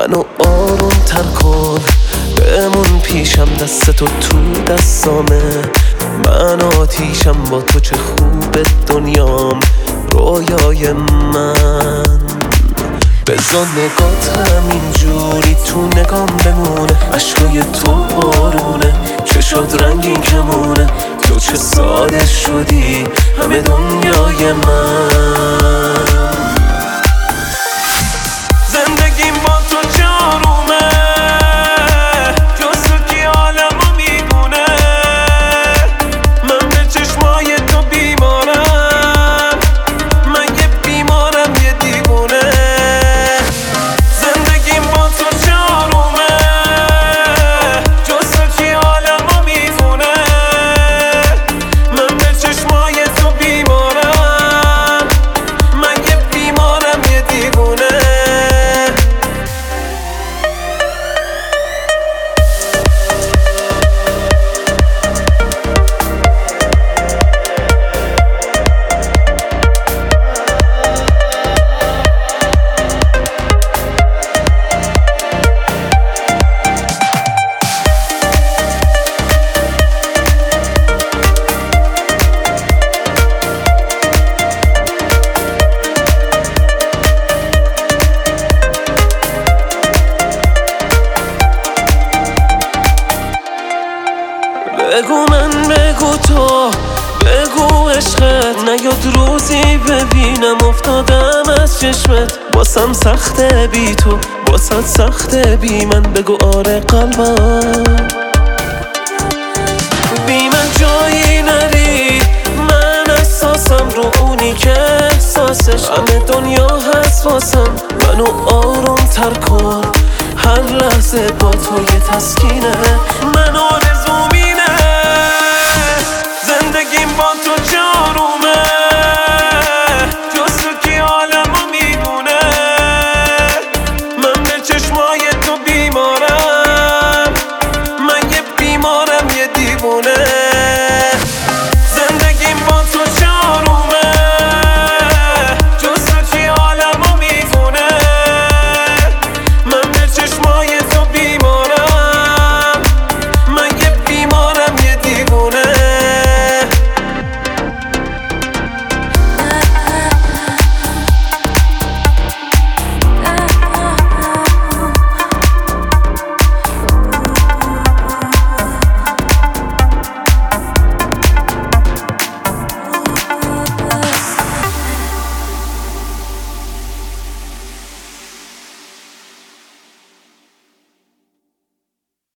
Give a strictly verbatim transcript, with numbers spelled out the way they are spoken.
منو آروم تر کن، بمون پیشم، دستتو تو دستامه. من آتیشم با تو، چه خوب دنیام، رویای من. بذار نگات همینجوری تو نگام بمونه، عشقای تو بارونه، چشات رنگین کمونه. تو چه ساده شدی، همه دنیای من. زندگیم با تو جارومه، جز تو کی عالمو میدونه. من به چشمای تو بیمارم، من یه بیمارم، یه دیوونه. زندگیم با تو جارومه، جز تو کی عالمو میدونه. من به چشمای تو بیمارم، من یه بیمارم، یه دیوونه. بگو من، بگو تو، بگو عشقت نیاد روزی ببینم افتادم از چشمت. باسم سخته بی تو، باسد سخته بی من. بگو آره قلبم، بی من جایی نری. من احساسم رو اونی که احساسش، همه دنیا هست واسم. منو آروم تر کن، هر لحظه با تو یه تسکینه. من آره